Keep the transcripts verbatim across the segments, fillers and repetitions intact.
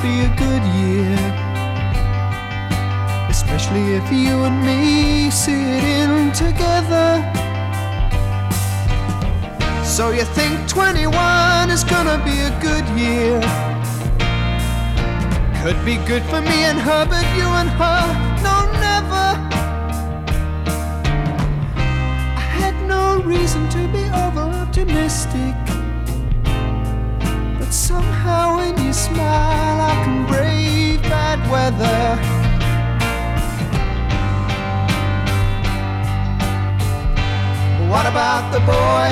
be a good year, especially if you and me see it in together. So you think twenty-one is gonna be a good year? Could be good for me and her, but you and her, no, never. I had no reason to be over-optimistic, but somehow when you smile I can brave bad weather. What about the boy?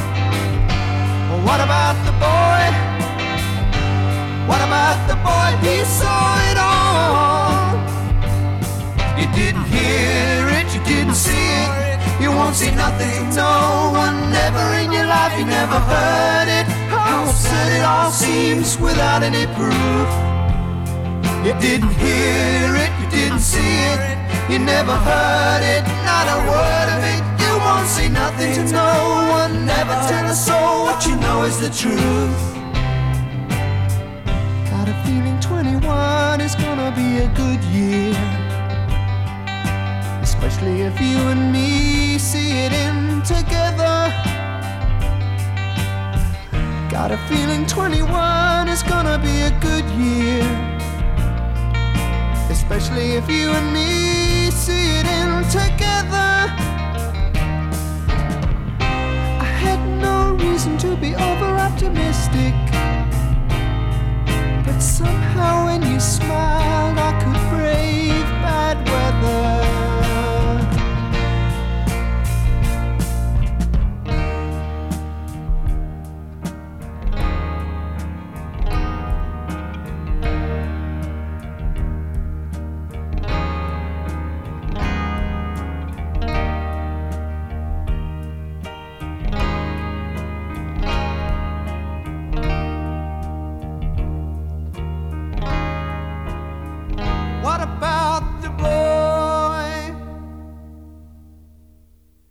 What about the boy? What about the boy? He saw it all. You didn't hear it, you didn't see it. You won't see nothing, no one, never in your life. You never heard it. How absurd it all seems without any proof. You didn't hear it, you didn't see it. You never heard it, not a word of it. You won't see nothing to no one, never tell a soul. What you know is the truth. Got a feeling twenty-one is gonna be a good year, especially if you and me see it in together. Got a feeling twenty-one is gonna be a good year, especially if you and me see it in together. I had no reason to be over-optimistic, but somehow when you smile